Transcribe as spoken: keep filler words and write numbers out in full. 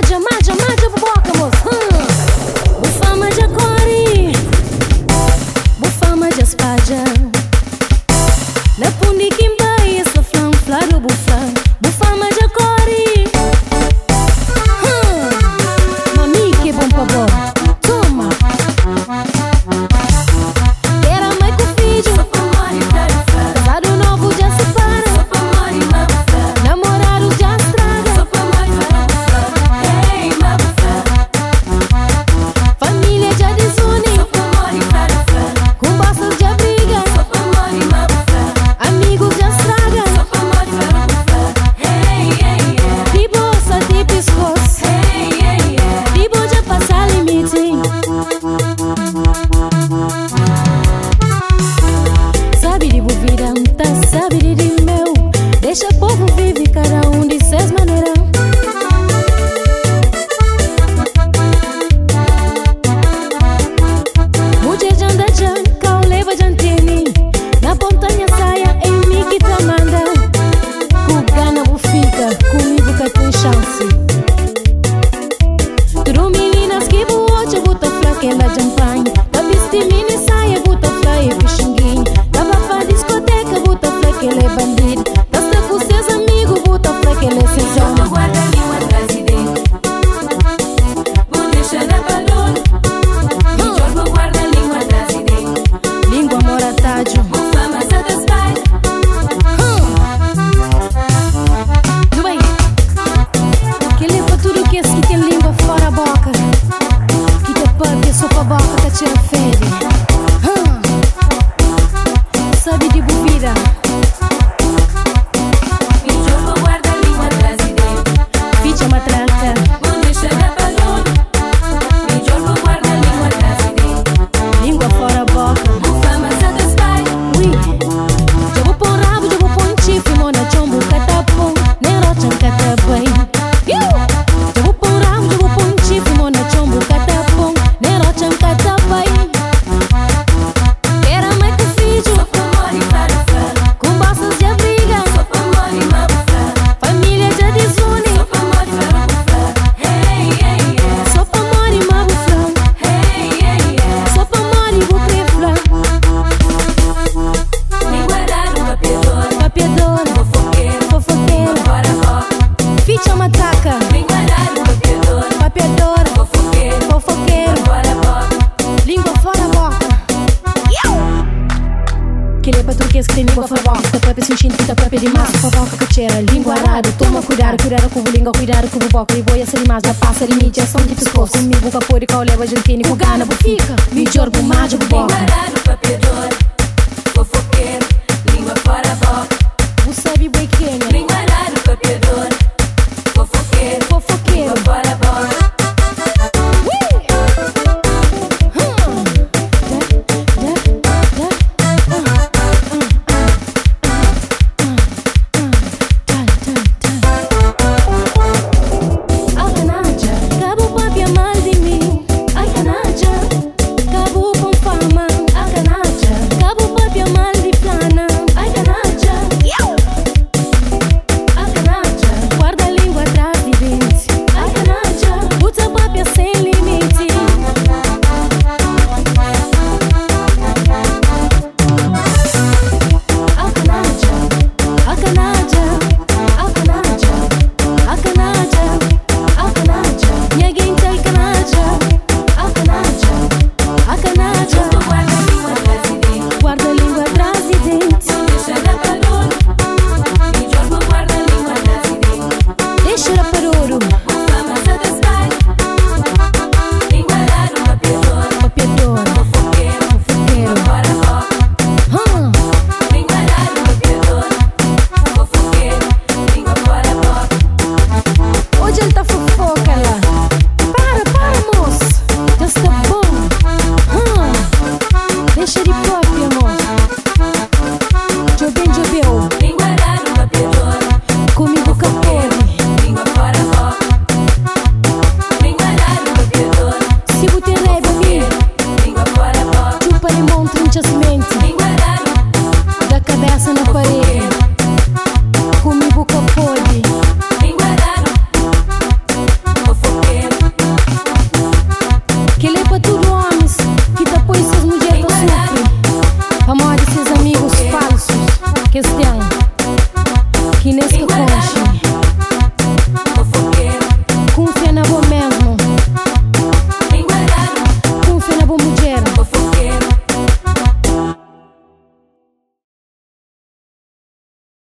Maja, maja, maja, buboca, moço. Hum. Bufa, maja, cori. Bufa, maja, espaja. Na pundi kimba, essa flam, flado, bufa. Bufa, maja, cori. Hum. Mami, que bom pra bom. Toma. Era mãe com filho. Casado novo já se para. Namorado já estraga. Família já desune. Com bostas já briga. Amigos já estraga. De bolsa, de pescoço. De boa já passa limite. Sabe de vida, tá sabe de meu. Deixa o povo vive cada um de seis maneiras. Mulher já anda já, cal leva jantini. Na montanha saia, em mim que te manda. Com gana vou fica, comigo que tem chance. Tudo meninas que vou hoje, bota fraquela champanhe. Da vestimina saia, bota fly e pixinguinho. Da bafa discoteca, bota fraquela é bandido. Gasta com seus amigos, bota fraquela é sem Joga guarda-língua atrás e dentro. Vou deixar na balona. Me joga guarda-língua atrás e dentro. língua moratádio. Fama satisfaz. Do bem. Que leva tudo que esse que tem língua fora a boca. Que te perde só pra boca que tira fede. Hum. Sabe de bebida. Me joga guarda-língua atrás e dentro. Ficha matraca. Vou deixar na balona. Me joga guarda-língua atrás e dentro. Língua fora a boca. Fama satisfaz. Ui. Já vou pôr rabo, já vou pôr um chifre. Mona chombo catapum. Nem rocha catapum. Já vou pôr rabo, já vou pôr um chifre. Mona chombo catapum. Nem rocha catapum. Era mãe com filho. Com bostas já briga. Família já desune. Só pra mori mabuflão. Só pra mori vou preflar. Papiadora, fofoqueira. Ficha mataca. Papiadora, fofoqueiro. Língua fora a boca. Aquele é patroquês que tem língua fora a boca. Da própria sentindo que da própria de massa. Fofoca que cheira, língua arada. Toma cuidado, cuidado com o língua, cuidado com o boca. E boia ser mais, da passa limite, ação de pescoço. Comigo, capô de cal, leva jantini, com gana, bufica. Me jorgo, maja, boca. Fofoqueiro, língua fora a boca. Você sabe boi quem, né? Língua